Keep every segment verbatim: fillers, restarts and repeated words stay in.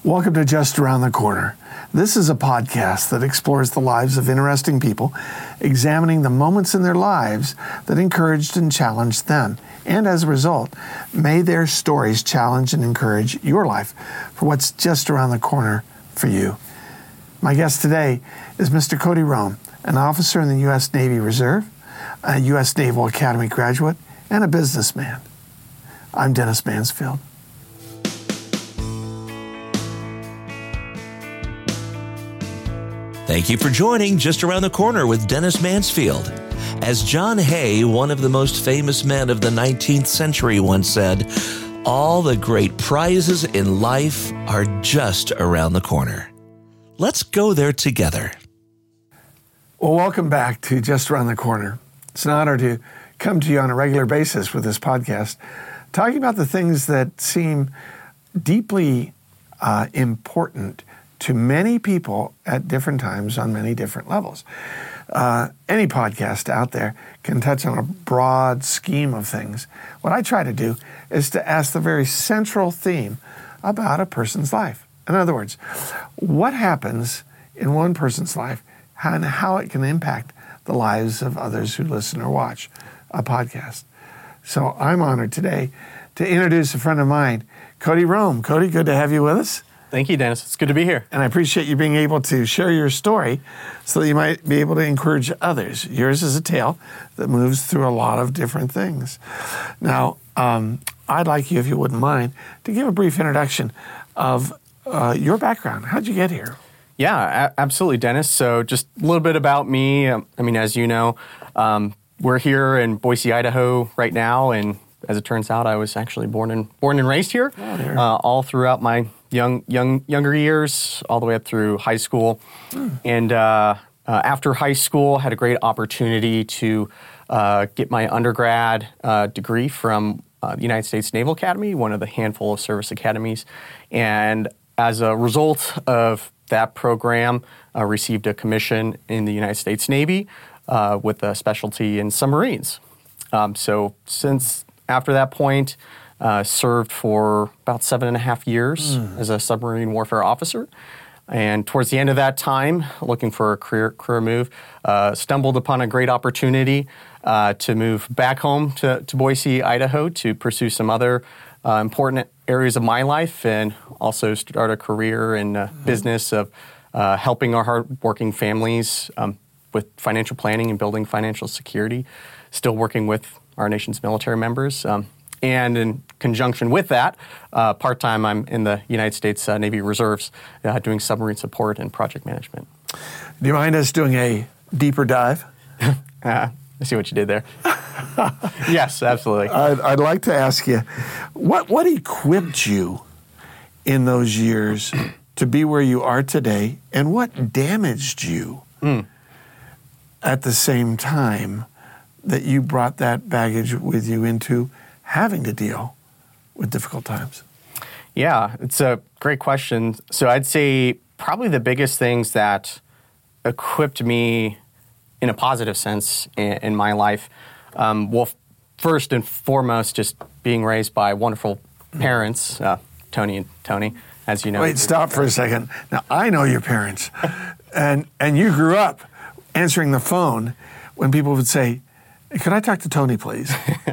Welcome to Just Around the Corner. This is a podcast that explores the lives of interesting people, examining the moments in their lives that encouraged and challenged them. And as a result, may their stories challenge and encourage your life for what's just around the corner for you. My guest today is Mister Cody Rome, an officer in the U S Navy Reserve, a U S Naval Academy graduate, and a businessman. I'm Dennis Mansfield. Thank you for joining Just Around the Corner with Dennis Mansfield. As John Hay, one of the most famous men of the nineteenth century, once said, all the great prizes in life are just around the corner. Let's go there together. Well, welcome back to Just Around the Corner. It's an honor to come to you on a regular basis with this podcast, talking about the things that seem deeply uh, important to many people at different times on many different levels. Uh, any podcast out there can touch on a broad scheme of things. What I try to do is to ask the very central theme about a person's life. In other words, what happens in one person's life and how it can impact the lives of others who listen or watch a podcast. So I'm honored today to introduce a friend of mine, Cody Rome. Cody, good to have you with us. Thank you, Dennis. It's good to be here. And I appreciate you being able to share your story so that you might be able to encourage others. Yours is a tale that moves through a lot of different things. Now, um, I'd like you, if you wouldn't mind, to give a brief introduction of uh, your background. How'd you get here? Yeah, a- absolutely, Dennis. So just a little bit about me. Um, I mean, as you know, um, we're here in Boise, Idaho right now, and as it turns out, I was actually born and born and raised here, oh, here. Uh, all throughout my young, young, younger years, all the way up through high school. Mm. And uh, uh, after high school, had a great opportunity to uh, get my undergrad uh, degree from uh, the United States Naval Academy, one of the handful of service academies. And as a result of that program, uh, received a commission in the United States Navy uh, with a specialty in submarines. Um, so since after that point, uh, served for about seven and a half years mm. as a submarine warfare officer. And towards the end of that time, looking for a career career move, uh, stumbled upon a great opportunity uh, to move back home to, to Boise, Idaho, to pursue some other uh, important areas of my life, and also start a career in uh, mm. business of uh, helping our hardworking families um, with financial planning and building financial security. Still working with our nation's military members. Um, and in conjunction with that, uh, part-time, I'm in the United States uh, Navy Reserves uh, doing submarine support and project management. Do you mind us doing a deeper dive? uh, I see what you did there. Yes, absolutely. I'd, I'd like to ask you, what, what equipped you in those years to be where you are today, and what damaged you mm. at the same time that you brought that baggage with you into having to deal with difficult times? Yeah, it's a great question. So I'd say probably the biggest things that equipped me in a positive sense in, in my life, um, well, first and foremost, just being raised by wonderful parents, uh, Tony and Tony, as you know. Wait, stop for a second. Now, I know your parents, and and you grew up answering the phone when people would say, could I talk to Tony, please?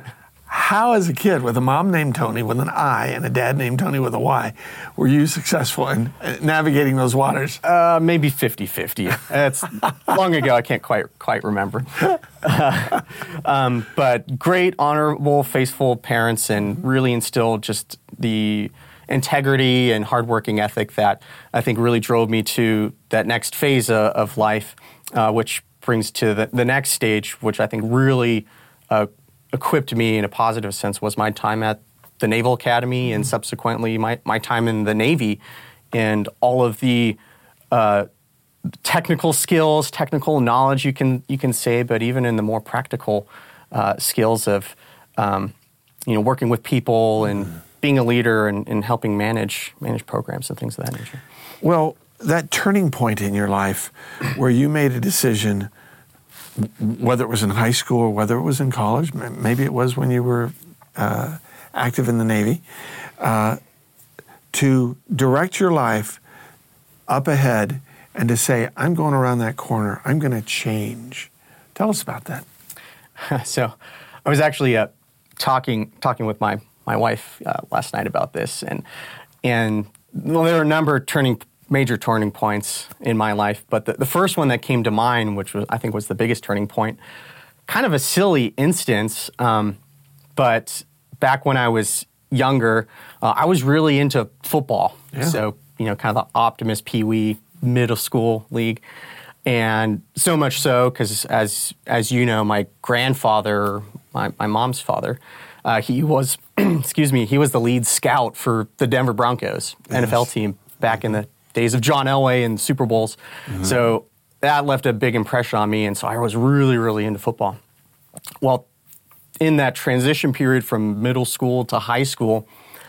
How, as a kid with a mom named Tony with an I and a dad named Tony with a Y, were you successful in navigating those waters? Uh, maybe fifty-fifty. It's long ago. I can't quite quite remember. Uh, um, but great, honorable, faithful parents, and really instilled just the integrity and hardworking ethic that I think really drove me to that next phase of, of life, uh, which brings to the, the next stage, which I think really uh, equipped me in a positive sense, was my time at the Naval Academy and subsequently my, my time in the Navy, and all of the uh, technical skills, technical knowledge you can you can say, but even in the more practical uh, skills of um, you know working with people and mm. being a leader and, and helping manage manage programs and things of that nature. Well, that turning point in your life where you made a decision, whether it was in high school or whether it was in college, maybe it was when you were uh, active in the Navy, uh, to direct your life up ahead and to say, I'm going around that corner, I'm going to change. Tell us about that. So I was actually uh, talking talking with my, my wife uh, last night about this, and and well, there were a number of turning major turning points in my life, but the, the first one that came to mind, which was I think was the biggest turning point, kind of a silly instance, um, but back when I was younger, uh, I was really into football. Yeah. So, you know, kind of the Optimus Pee Wee middle school league. And so much so because, as as you know, my grandfather, my, my mom's father, uh, he was, excuse me, he was the lead scout for the Denver Broncos yes. N F L team back in the days of John Elway and Super Bowls. Mm-hmm. So that left a big impression on me, and so I was really, really into football. Well, in that transition period from middle school to high school,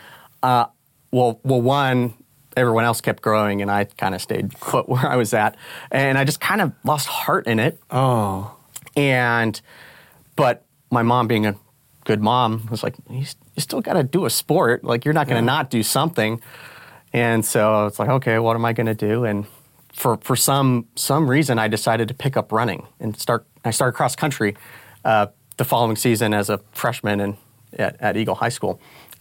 uh, well, well, one, everyone else kept growing, and I kind of stayed put where I was at, and I just kind of lost heart in it. Oh, and but my mom, being a good mom, was like, "You, you still got to do a sport. Like, you're not going to yeah. not do something." And so it's like, okay, what am I going to do? And for for some some reason, I decided to pick up running and start. I started cross country uh, the following season as a freshman in, at, at Eagle High School,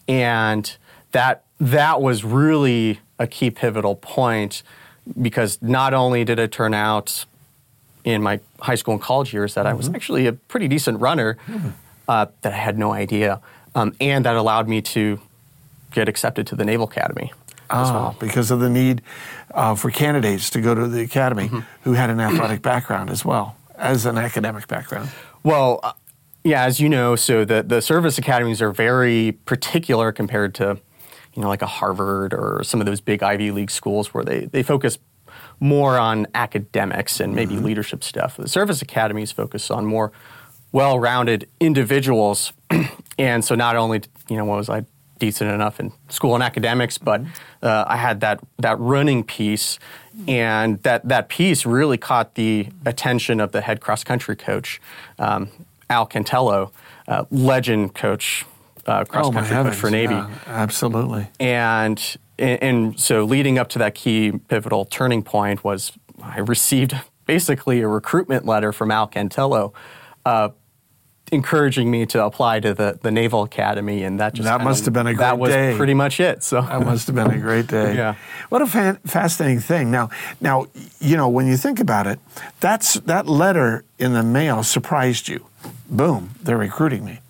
and that that was really a key pivotal point, because not only did it turn out in my high school and college years that mm-hmm. I was actually a pretty decent runner, mm-hmm. uh, that I had no idea, um, and that allowed me to get accepted to the Naval Academy. As oh, well. Because of the need uh, for candidates to go to the academy mm-hmm. who had an athletic background as well as an academic background. Well, uh, yeah, as you know, so the, the service academies are very particular compared to, you know, like a Harvard or some of those big Ivy League schools where they, they focus more on academics and maybe mm-hmm. leadership stuff. The service academies focus on more well-rounded individuals. And so not only, you know, what was I decent enough in school and academics, but uh, I had that that running piece, and that, that piece really caught the attention of the head cross-country coach, um, Al Cantello, uh, legend coach, uh, cross-country oh, coach for Navy. Yeah, absolutely. And, and so leading up to that key pivotal turning point was I received basically a recruitment letter from Al Cantello, uh, encouraging me to apply to the, the Naval Academy, and that just that must of, have been a great day. That was day. pretty much it. So that must have been a great day. Yeah, what a fan, fascinating thing. Now, now you know when you think about it, that's that letter in the mail surprised you. Boom, they're recruiting me.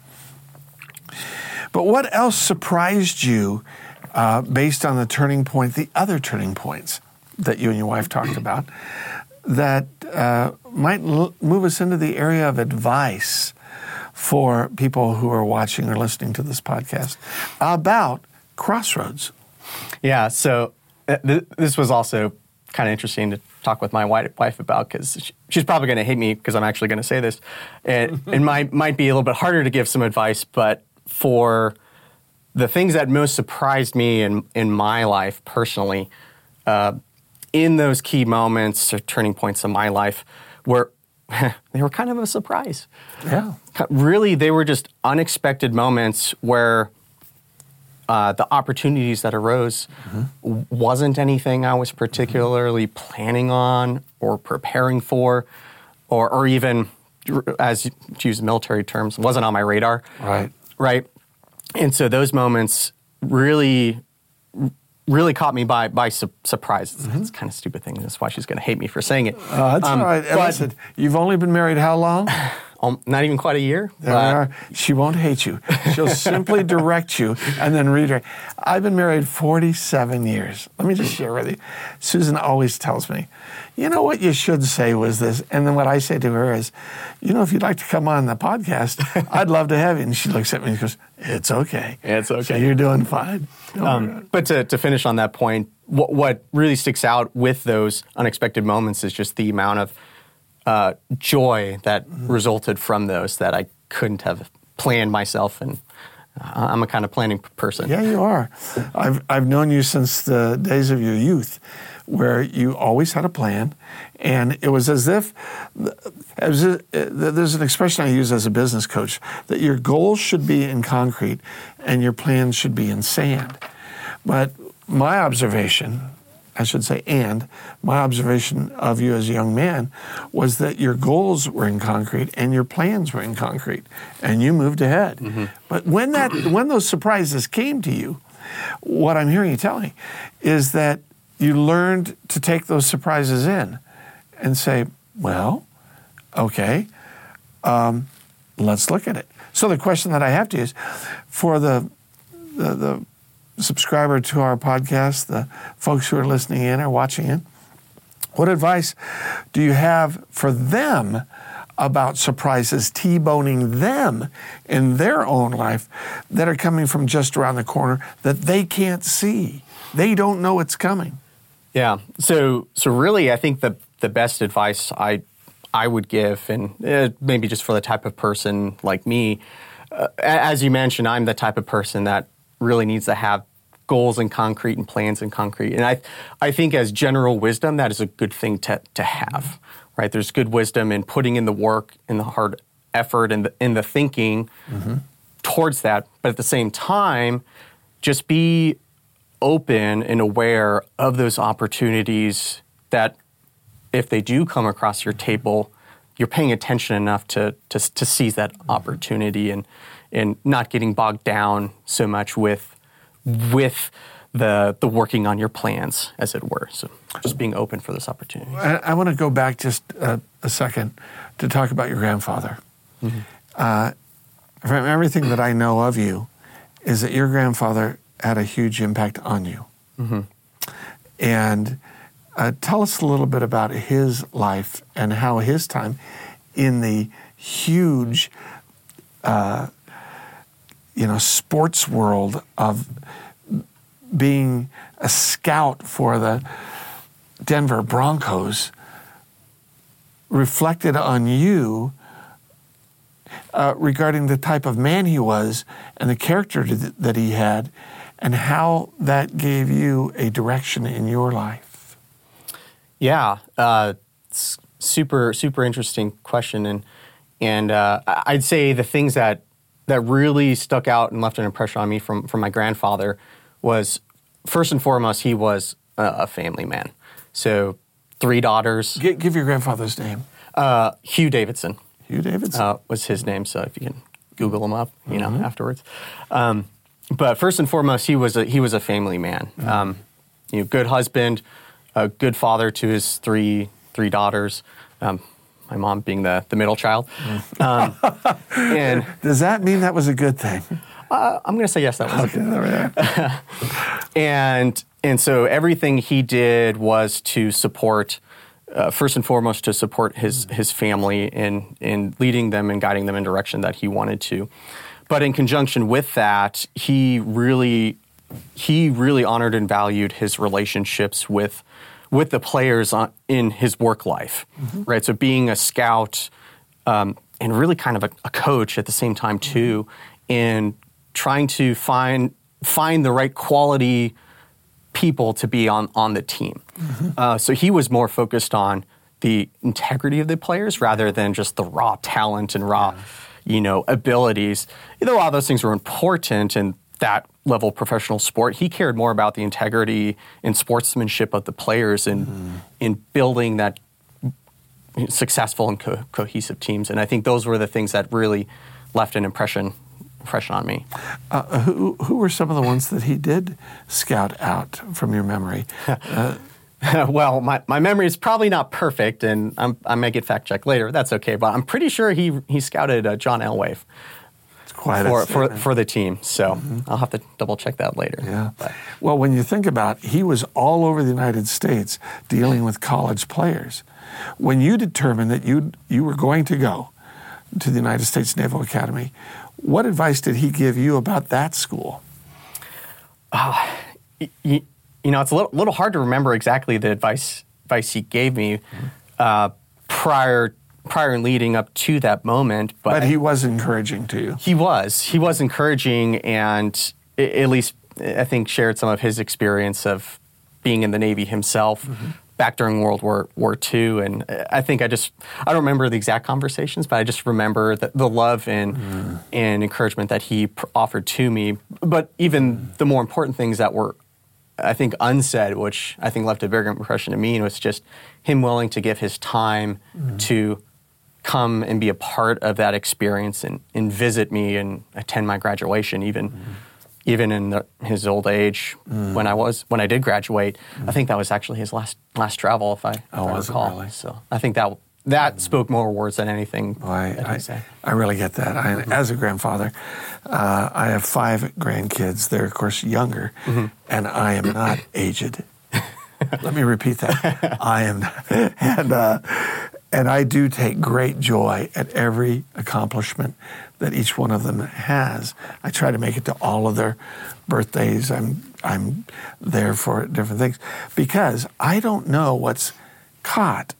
But what else surprised you uh, based on the turning point, the other turning points that you and your wife talked about, that uh, might l- move us into the area of advice for people who are watching or listening to this podcast about Crossroads? Yeah, so uh, th- this was also kind of interesting to talk with my wife about, because she, she's probably going to hate me because I'm actually going to say this. It, it might might be a little bit harder to give some advice, but for the things that most surprised me in, in my life personally, uh, in those key moments or turning points in my life, were they were kind of a surprise. Yeah. Really, they were just unexpected moments where uh, the opportunities that arose mm-hmm. wasn't anything I was particularly mm-hmm. planning on or preparing for, or, or even, as to use military terms, wasn't on my radar. Right. Right. And so those moments really... really caught me by by su- surprise. It's, mm-hmm. it's kind of a stupid thing. That's why she's going to hate me for saying it. Uh, that's um, all right. And but, listen, you've only been married how long? Um, not even quite a year. There we are. She won't hate you. She'll simply direct you and then redirect. I've been married forty-seven years. Let me just share with you. Susan always tells me, you know what you should say was this. And then what I say to her is, you know, if you'd like to come on the podcast, I'd love to have you. And she looks at me and goes, it's okay. It's okay. So you're doing fine. Um, but to, to finish on that point, what, what really sticks out with those unexpected moments is just the amount of uh, joy that mm-hmm. resulted from those that I couldn't have planned myself. And uh, I'm a kind of planning person. Yeah, you are. I've I've known you since the days of your youth, where you always had a plan, and it was as if, as if there's an expression I use as a business coach, that your goals should be in concrete and your plans should be in sand. But my observation, I should say, and my observation of you as a young man was that your goals were in concrete and your plans were in concrete, and you moved ahead. Mm-hmm. But when that, when those surprises came to you, what I'm hearing you tell me is that you learned to take those surprises in and say, well, okay, um, let's look at it. So the question that I have to you is, for the, the, the subscriber to our podcast, the folks who are listening in or watching in, what advice do you have for them about surprises T-boning them in their own life that are coming from just around the corner that they can't see? They don't know it's coming. Yeah. So so really, I think the the best advice I I would give, and uh, maybe just for the type of person like me, uh, as you mentioned, I'm the type of person that really needs to have goals in concrete and plans in concrete. And I I think as general wisdom, that is a good thing to to have. Right? There's good wisdom in putting in the work, in the hard effort, and the, in the thinking mm-hmm. towards that. But at the same time, just be open and aware of those opportunities that, if they do come across your table, you're paying attention enough to to, to seize that opportunity and and not getting bogged down so much with with the the working on your plans, as it were. So just being open for this opportunity. I, I want to go back just a, a second to talk about your grandfather. Mm-hmm. Uh, from everything that I know of you, is that your grandfather had a huge impact on you. Mm-hmm. And uh, tell us a little bit about his life and how his time in the huge, uh, you know, sports world of being a scout for the Denver Broncos reflected on you uh, regarding the type of man he was and the character that he had, and how that gave you a direction in your life. Yeah, uh, it's super super interesting question, and and uh, I'd say the things that that really stuck out and left an impression on me from from my grandfather was, first and foremost, he was a, a family man. So three daughters. G- give your grandfather's name. Uh, Hugh Davidson. Hugh Davidson uh, was his name. So if you can Google him up, you mm-hmm. know, afterwards. Um, but first and foremost, he was a, he was a family man. Mm-hmm. Um, you know, good husband, a good father to his three three daughters. Um, my mom being the the middle child. Mm. Um, and does that mean that was a good thing? Uh, I'm going to say yes, that was okay, a good thing. and and so everything he did was to support, uh, first and foremost, to support his his family in in leading them and guiding them in direction that he wanted to. But in conjunction with that, he really he really honored and valued his relationships with with the players on, in his work life, mm-hmm. right? So being a scout um, and really kind of a, a coach at the same time too, in trying to find find the right quality people to be on, on the team. Mm-hmm. Uh, so he was more focused on the integrity of the players rather than just the raw talent and raw, yeah. you know, abilities. Though all those things were important in that level of professional sport, he cared more about the integrity and sportsmanship of the players and mm-hmm. in building that successful and co- cohesive teams. And I think those were the things that really left an impression impression on me. Uh, who who were some of the ones that he did scout out from your memory? Uh, well, my, my memory is probably not perfect, and I'm, I may get fact checked later. That's okay, but I'm pretty sure he he scouted uh, John Elway for, for for the team. So mm-hmm. I'll have to double check that later. Yeah. But. Well, when you think about it, he was all over the United States dealing with college players. When you determined that you you were going to go to the United States Naval Academy, what advice did he give you about that school? Uh, you, you know, it's a little, little hard to remember exactly the advice advice he gave me uh, prior prior and leading up to that moment. But, but he was encouraging to you. He was. He was encouraging, and at least I think shared some of his experience of being in the Navy himself. Mm-hmm. Back during World War War Two, and I think I just I don't remember the exact conversations, but I just remember the, the love and mm. and encouragement that he pr- offered to me. But even mm. the more important things that were I think, unsaid, which I think left a bigger impression to me, was just him willing to give his time mm. to come and be a part of that experience and, and visit me and attend my graduation, even mm. even in the, his old age mm. when I was when I did graduate. Mm. I think that was actually his last last travel, if I, if oh, I was recall. It really? So I think that that mm. spoke more words than anything. Well, I, that I, say. I really get that. I, mm-hmm. As a grandfather, uh, I have five grandkids. They're, of course, younger, mm-hmm. and I am not aged. Let me repeat that. I am not. And, uh, and I do take great joy at every accomplishment that each one of them has. I try to make it to all of their birthdays. I'm, I'm there for different things because I don't know what's caught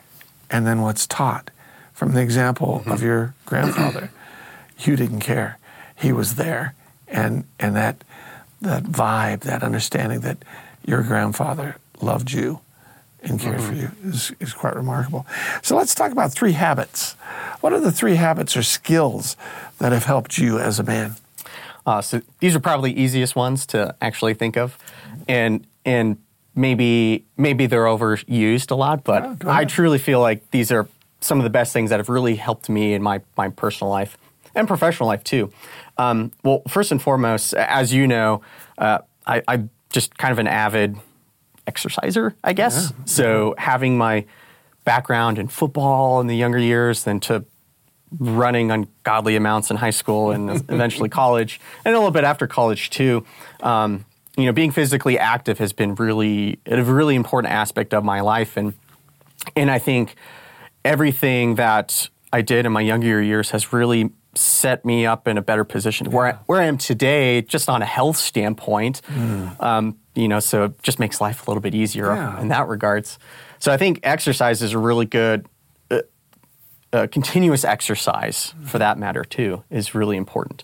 and then what's taught. From the example mm-hmm. of your grandfather, you didn't care. He was there. And and that that vibe, that understanding that your grandfather loved you and cared mm-hmm. for you is, is quite remarkable. So let's talk about three habits. What are the three habits or skills that have helped you as a man? Uh, so these are probably the easiest ones to actually think of. And and maybe maybe they're overused a lot, but oh, I truly feel like these are some of the best things that have really helped me in my, my personal life and professional life too. Um, well, first and foremost, as you know, uh, I, I'm just kind of an avid exerciser, I guess. Yeah. So having my background in football in the younger years, then to running ungodly amounts in high school and eventually college, and a little bit after college too, um, you know, being physically active has been really a really important aspect of my life. And and I think everything that I did in my younger years has really set me up in a better position yeah. where I, where I am today, just on a health standpoint. Mm. Um, you know, so it just makes life a little bit easier yeah. in that regards. So I think exercise is a really good, uh, uh, continuous exercise mm. for that matter too, is really important.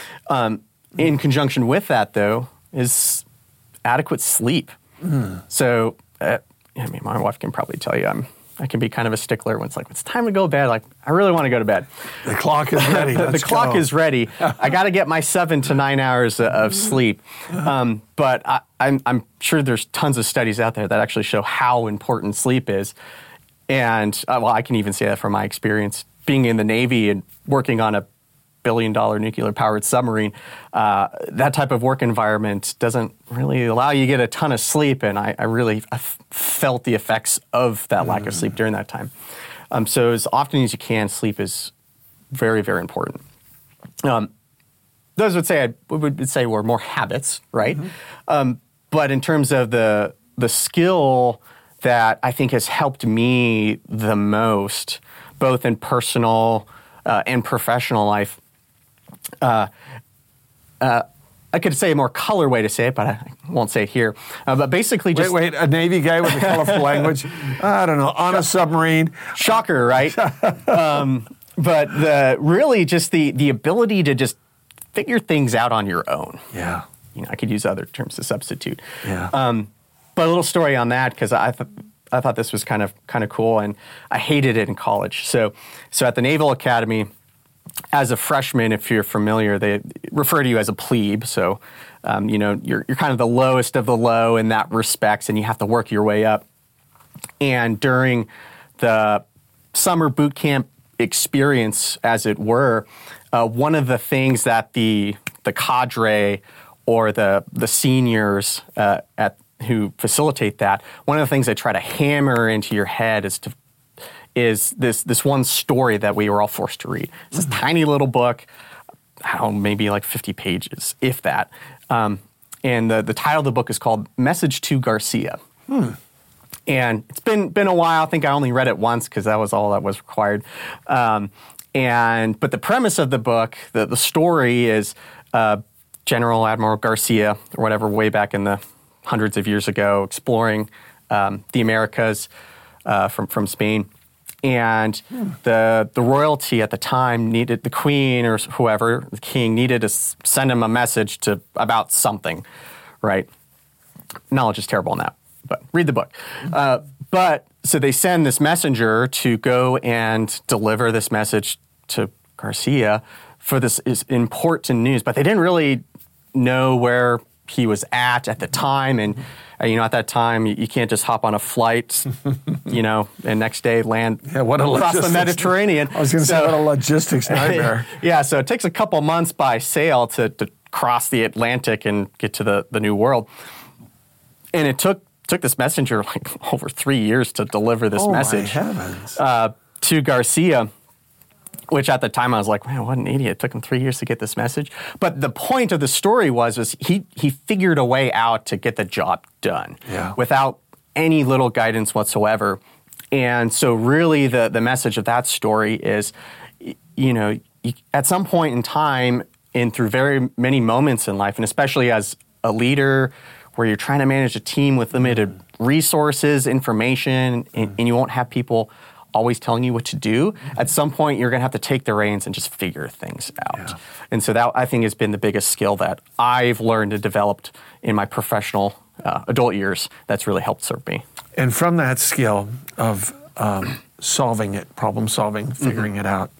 Um, mm. In conjunction with that though, is adequate sleep. Mm. So, uh, I mean, my wife can probably tell you I'm I can be kind of a stickler when it's like, it's time to go to bed. Like, I really want to go to bed. The clock is ready. the Let's clock go. is ready. I got to get my seven to nine hours of sleep. Um, but I, I'm, I'm sure there's tons of studies out there that actually show how important sleep is. And, uh, well, I can even say that from my experience being in the Navy and working on a billion dollar nuclear powered submarine. Uh, that type of work environment doesn't really allow you to get a ton of sleep. And I, I really I f- felt the effects of that lack of sleep during that time. Um, so as often as you can, sleep is very, very important. Um, those would say, I would say were more habits, right? Mm-hmm. Um, but in terms of the the skill that I think has helped me the most, both in personal uh, and professional life, Uh, uh, I could say a more color way to say it, but I won't say it here. Uh, but basically just... Wait, wait, a Navy guy with a colorful language? I don't know, on a submarine. Shocker, right? um, but the really just the the ability to just figure things out on your own. Yeah. You know, I could use other terms to substitute. Yeah. Um, but a little story on that, because I th- I thought this was kind of kind of cool, and I hated it in college. So so at the Naval Academy, as a freshman, if you're familiar, they refer to you as a plebe. So, um, you know, you're you're kind of the lowest of the low in that respects, and you have to work your way up. And during the summer boot camp experience, as it were, uh, one of the things that the the cadre or the the seniors uh, at who facilitate that, one of the things they try to hammer into your head is to is this this one story that we were all forced to read. It's this mm-hmm. tiny little book, how maybe like fifty pages, if that. Um, and the, the title of the book is called Message to Garcia. Hmm. And it's been been a while. I think I only read it once because that was all that was required. Um, and but the premise of the book, the, the story is uh, General Admiral Garcia, or whatever, way back in the hundreds of years ago, exploring um, the Americas uh, from, from Spain. And hmm. the the royalty at the time needed, the queen or whoever, the king, needed to s- send him a message to about something, right? Knowledge is terrible on that, but read the book. Uh, but so they send this messenger to go and deliver this message to Garcia for this is important news, but they didn't really know where he was at at the time. And, uh, you know, at that time, you, you can't just hop on a flight, you know, and next day land yeah, what a across the Mediterranean. I was going to so, say, what a logistics nightmare. Yeah, so it takes a couple months by sail to, to cross the Atlantic and get to the, the New World. And it took took this messenger like over three years to deliver this oh message my heavens. Uh, to Garcia, which at the time I was like, man, what an idiot. It took him three years to get this message. But the point of the story was, was he, he figured a way out to get the job done yeah. without any little guidance whatsoever. And so really the, the message of that story is, you know, you, at some point in time and through very many moments in life, and especially as a leader where you're trying to manage a team with limited resources, information, and, and you won't have people always telling you what to do. At some point, you're going to have to take the reins and just figure things out. Yeah. And so that, I think, has been the biggest skill that I've learned and developed in my professional uh, adult years that's really helped serve me. And from that skill of um, solving it, problem solving, figuring mm-hmm. it out,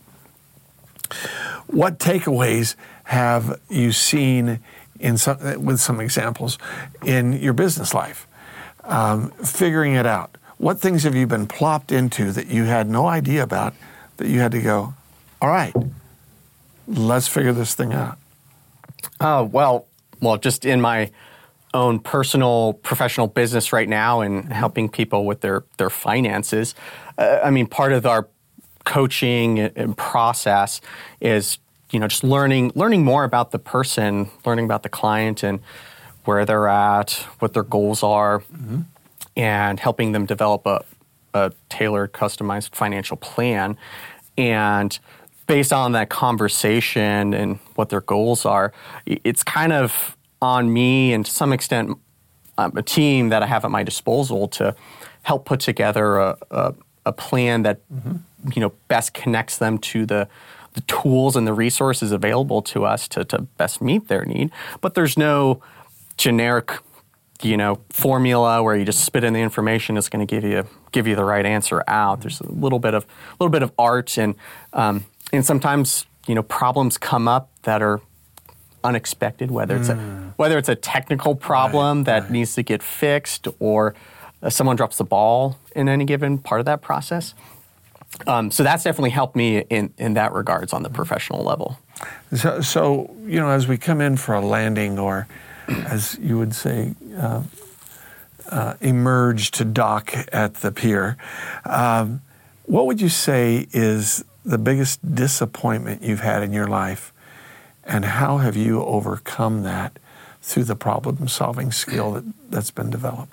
what takeaways have you seen in some, with some examples in your business life, um, figuring it out? What things have you been plopped into that you had no idea about that you had to go, all right, let's figure this thing out? Oh, well, well, just in my own personal, professional business right now and helping people with their, their finances, uh, I mean, part of our coaching and process is, you know, just learning learning more about the person, learning about the client and where they're at, what their goals are, mm-hmm. and helping them develop a, a tailored, customized financial plan. And based on that conversation and what their goals are, it's kind of on me and to some extent um, a team that I have at my disposal to help put together a, a, a plan that mm-hmm. you know best connects them to the the tools and the resources available to us to, to best meet their need. But there's no generic, you know, formula where you just spit in the information that's going to give you give you the right answer out. There's a little bit of a little bit of art, and um, and sometimes you know problems come up that are unexpected. Whether it's mm. a whether it's a technical problem right, that right. needs to get fixed, or uh, someone drops the ball in any given part of that process. Um, so that's definitely helped me in, in that regards on the professional level. So, so, you know, as we come in for a landing or, as you would say, uh, uh, emerge to dock at the pier, um, what would you say is the biggest disappointment you've had in your life, and how have you overcome that through the problem-solving skill that, that's been developed?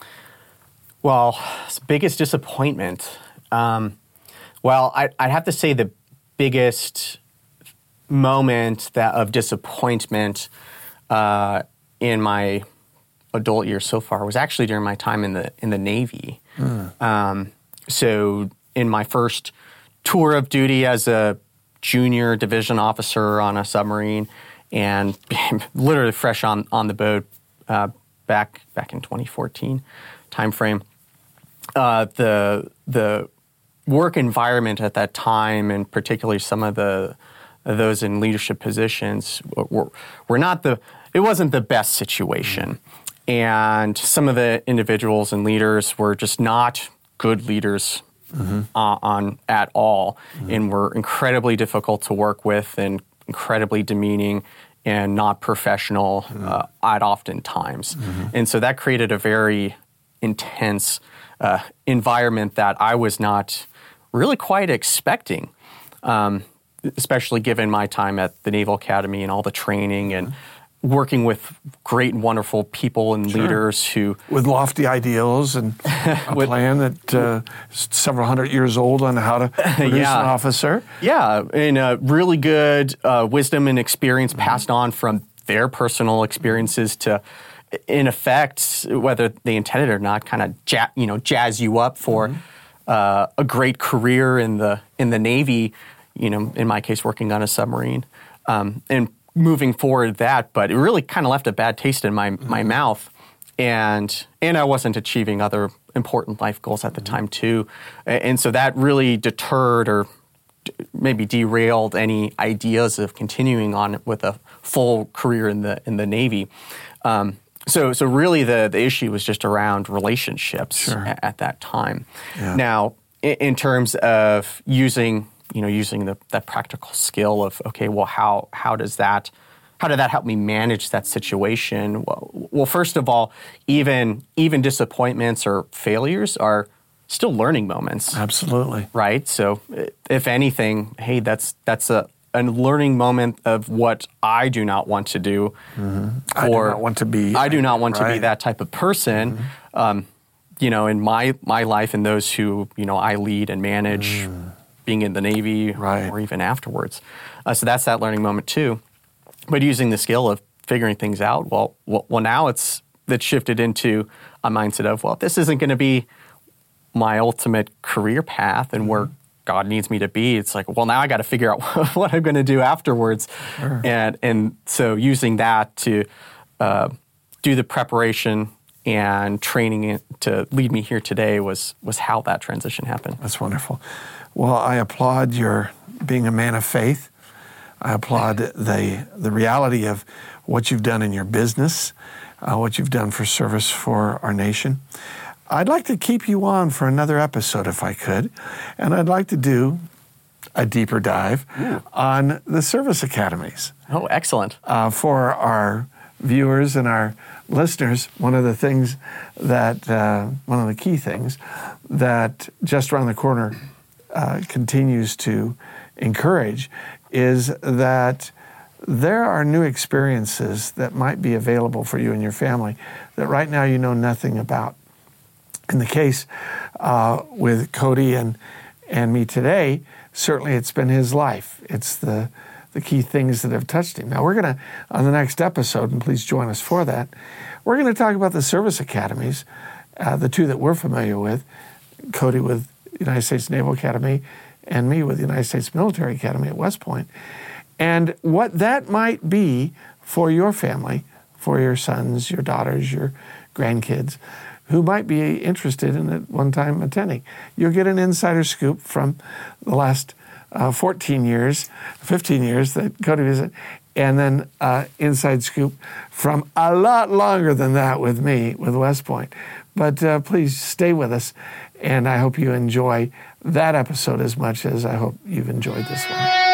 Well, biggest disappointment... Um, Well, I, I'd have to say the biggest moment that of disappointment uh, in my adult years so far was actually during my time in the in the Navy. Mm. Um, so, in my first tour of duty as a junior division officer on a submarine, and literally fresh on on the boat uh, back back in twenty fourteen timeframe, uh, the the work environment at that time, and particularly some of the those in leadership positions, were, were not the. It wasn't the best situation, and some of the individuals and leaders were just not good leaders mm-hmm. uh, on at all, mm-hmm. and were incredibly difficult to work with, and incredibly demeaning and not professional mm-hmm. uh, at oftentimes, mm-hmm. and so that created a very intense uh, environment that I was not really quite expecting, um, especially given my time at the Naval Academy and all the training and working with great and wonderful people and sure. leaders who... With lofty ideals and a with, plan that uh, is several hundred years old on how to produce yeah. an officer. Yeah, and uh, really good uh, wisdom and experience mm-hmm. passed on from their personal experiences to, in effect, whether they intended it or not, kind of ja- you know, jazz you up for... Mm-hmm. Uh, a great career in the in the Navy, you know, in my case, working on a submarine, um, and moving forward that, but it really kind of left a bad taste in my mm-hmm. my mouth, and and I wasn't achieving other important life goals at the mm-hmm. time too, and so that really deterred or maybe derailed any ideas of continuing on with a full career in the in the Navy. Um, so, so really, the the issue was just around relationships Sure. at, at that time. Yeah. Now, in, in terms of using, you know, using the that practical skill of, okay, well, how how does that How did that help me manage that situation? Well, well, first of all, even even disappointments or failures are still learning moments, Absolutely. right? So, if anything, hey, that's that's a, a learning moment of what I do not want to do. Mm-hmm. I do not want to be. I do not want right. to be that type of person. Mm-hmm. Um, you know, in my my life and those who you know I lead and manage, mm. being in the Navy right. or even afterwards. Uh, so that's that learning moment too. But using the skill of figuring things out, well, well, well now it's it's shifted into a mindset of, well, this isn't going to be my ultimate career path and where God needs me to be. It's like, well, now I got to figure out what I'm going to do afterwards. Sure. And and so using that to uh, do the preparation and training to lead me here today was was how that transition happened. That's wonderful. Well, I applaud your being a man of faith. I applaud the the reality of what you've done in your business, uh, what you've done for service for our nation. I'd like to keep you on for another episode if I could, and I'd like to do a deeper dive Ooh. on the service academies. Oh, excellent. Uh, for our viewers and our listeners, one of the things that, uh, one of the key things that Just Around the Corner uh, continues to encourage is that there are new experiences that might be available for you and your family that right now you know nothing about. In the case uh, with Cody and and me today, certainly it's been his life. It's the the key things that have touched him. Now we're going to, on the next episode, and please join us for that, we're going to talk about the service academies, uh, the two that we're familiar with, Cody with United States Naval Academy and me with the United States Military Academy at West Point, and what that might be for your family, for your sons, your daughters, your grandkids, who might be interested in at one time attending. You'll get an insider scoop from the last uh, fourteen years, fifteen years that Cody was in, and then uh, inside scoop from a lot longer than that with me, with West Point. But uh, please stay with us, and I hope you enjoy that episode as much as I hope you've enjoyed this one.